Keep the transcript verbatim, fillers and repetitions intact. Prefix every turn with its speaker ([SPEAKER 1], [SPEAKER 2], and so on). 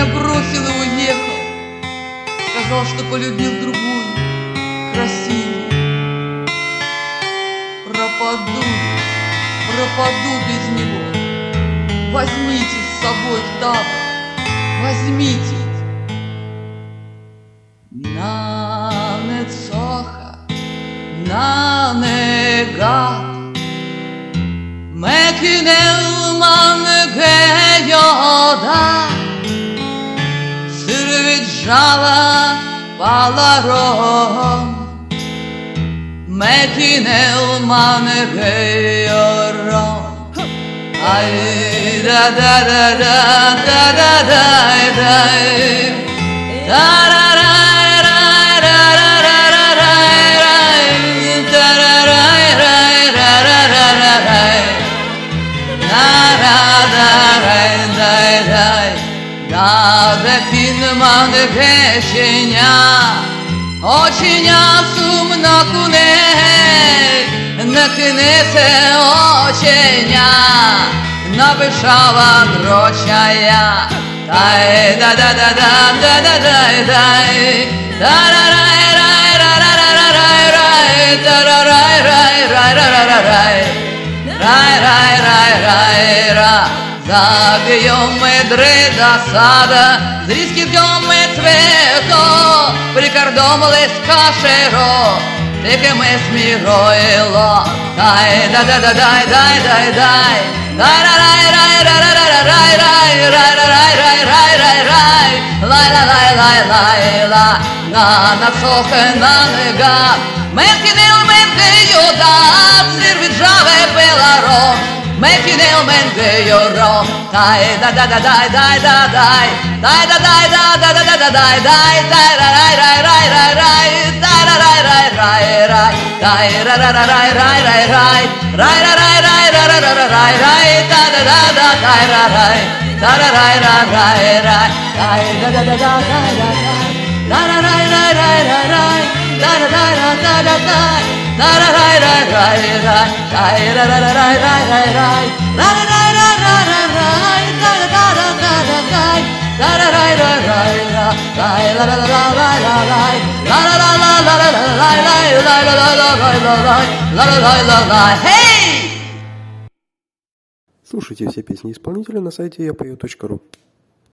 [SPEAKER 1] бросил и уехал. Сказал, что полюбил другую, красивую. Пропаду, пропаду без него. Возьмите с собой в табор, возьмите. На не цоха, на не гад, Meknel man gejoda, Sırvitjava palarom. Meknel man gejorom. Ay da da da da da da da da da da da. Man pešenja, očinja sumna kunej, nakne se očenja, nabešava dročaja, taj da da da da da da da da da da raj raj raj raj raj raj raj raj raj raj raj raj raj raj raj. Забьем мы дреда сада, зрискидем мы цвето, прикордом леска шеро, теке мы смироило, дай да да да дай дай дай дай, дай рай рай рай рай рай рай рай рай рай рай рай рай, лай лай лай лай лай ла, на на сохе на нега, менкинел менке йодат, сирвиджаве пеларон. Meknel men gejorom, tai da da da da da da da, tai da da da da da da da da, tai tai rai rai rai rai rai, tai rai rai rai rai, tai rai rai rai rai rai rai, rai rai rai rai rai rai rai, da da da da tai rai, da rai rai rai rai, tai da da da da da da, da rai rai rai rai rai, da da da da da da da. Da da da da da da da, da da da da da da da, da da da da da da da, da da da da da da da, da da da da da da, la la la la la la la, la la la la la la la la, la la la la la la la la la. Hey!
[SPEAKER 2] Слушайте все песни исполнителя на сайте я пою точка ру.